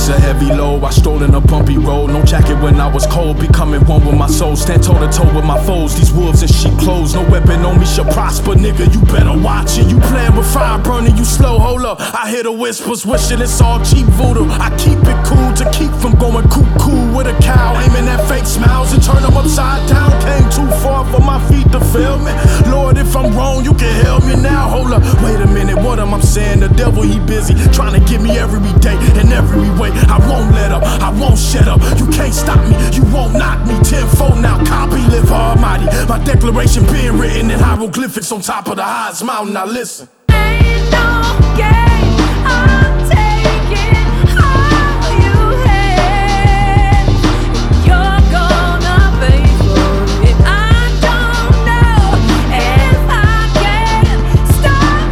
was a heavy load, I strolled in a bumpy road. No jacket when I was cold, becoming one with my soul. Stand toe to toe with my foes, these wolves in sheep clothes. No weapon on me shall prosper, nigga, you better watch it. You playing with fire, burning you slow, hold up. I hear the whispers, wishing it's all cheap voodoo. I keep it cool to keep from going cuckoo with a cow, aiming at fake smiles and turn them upside down. Came too far for my feet to fail me. Lord, if I'm wrong, you can help me now. Hold up, wait a minute, what am I saying? The devil, he busy, trying to get me every day in every way. I won't let up, I won't shut up. You can't stop me, you won't knock me. Tenfold now, copy, live almighty. My declaration being written in hieroglyphics on top of the highest mountain. Now listen. Ain't no game, I'm taking all you had. You're gonna pay for it. I don't know if I can stop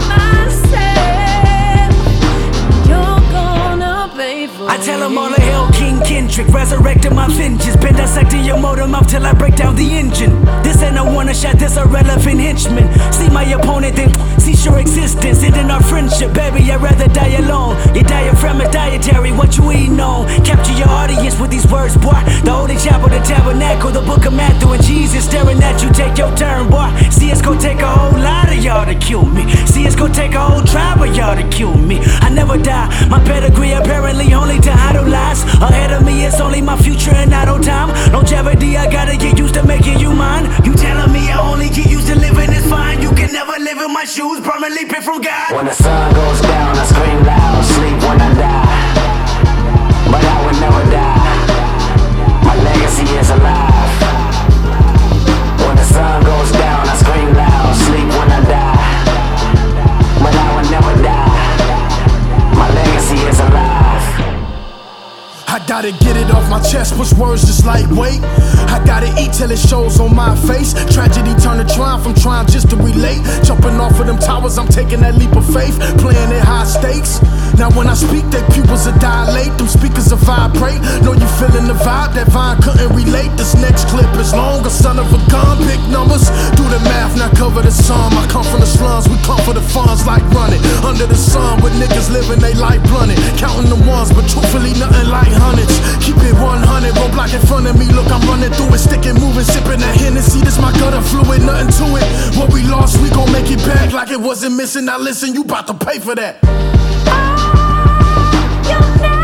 myself. You're gonna pay for it. I tell them all the hell, King Kendrick, resurrecting my vengeance, been dissecting your motor mouth till I break down the engine. This ain't a one shot, this a relevant henchman. See my opponent, then cease your existence, ending our friendship. Baby, I'd rather die alone. Your diaphragm is dietary, what you eating on? Capture your audience with these words, boy. The Holy Chapel, the Tabernacle, the Book of Matthew, and Jesus staring at you. Take your turn, boy. See, it's gonna take a whole lot of y'all to kill me. See, it's gonna take a whole tribe of y'all to kill me. I never die. My pedigree apparently only to idolize. Ahead of me, it's only my future and idle time. Longevity, I gotta get used to making you mine. You telling me I only get used to living is fine. You can never live in my shoes, permanently picked from God. When the sun goes down, I scream loud, sleep when I die. But I would never die. My legacy is alive. When the sun goes down, I scream loud, sleep when I die. But I would never die. My legacy is alive. I gotta get it off my chest, push words just lightweight. I gotta eat till it shows on my face. Tragedy turn to triumph, I'm trying just to relate. Jumping off of them towers, I'm taking that leap of faith. Playing at high stakes. Now when I speak, their pupils will dilate. Them speakers will vibrate. Know you feeling the vibe, that vine couldn't relate. This next clip is longer, son of a gun. Big numbers, do the math, now cover the sum. I come from the slums, we come for the funds like running. Under the sun, with niggas living they life blunted. Counting the ones, but truthfully nothing like hundreds. Keep it 100, roadblock in front of me. Look, I'm running through it, sticking, moving, sipping that Hennessy. This my gutter fluid, nothing to it. What we lost, we gon' make it back like it wasn't missing. Now listen, you bout to pay for that. You'll never